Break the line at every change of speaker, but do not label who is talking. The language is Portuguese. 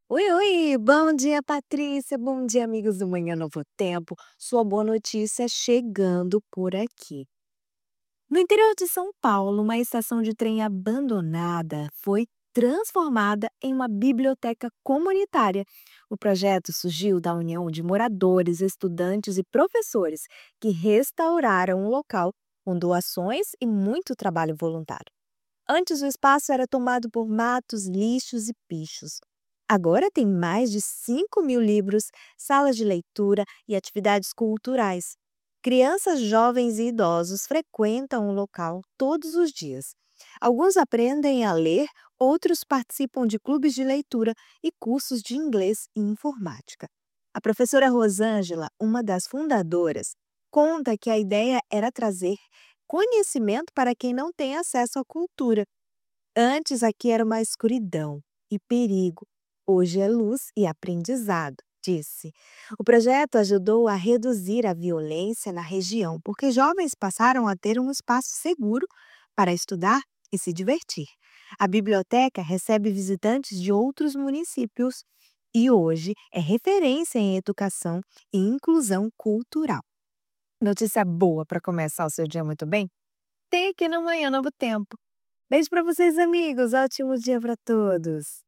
Oi, oi, bom dia, Patrícia. Bom dia, amigos do Manhã Novo Tempo. Sua boa notícia chegando por aqui. No interior de São Paulo, uma estação de trem abandonada foi transformada em uma biblioteca comunitária. O projeto surgiu da união de moradores, estudantes e professores que restauraram o local com doações e muito trabalho voluntário. Antes, o espaço era tomado por matos, lixos e pichos. Agora tem mais de 5.000 livros, salas de leitura e atividades culturais. Crianças, jovens e idosos frequentam o local todos os dias. Alguns aprendem a ler, outros participam de clubes de leitura e cursos de inglês e informática. A professora Rosângela, uma das fundadoras, conta que a ideia era trazer conhecimento para quem não tem acesso à cultura. Antes aqui era uma escuridão e perigo. Hoje é luz e aprendizado, disse. O projeto ajudou a reduzir a violência na região, porque jovens passaram a ter um espaço seguro para estudar e se divertir. A biblioteca recebe visitantes de outros municípios e hoje é referência em educação e inclusão cultural. Notícia boa para começar o seu dia muito bem? Tem aqui no Manhã Novo Tempo. Beijo para vocês, amigos. Ótimo dia para todos.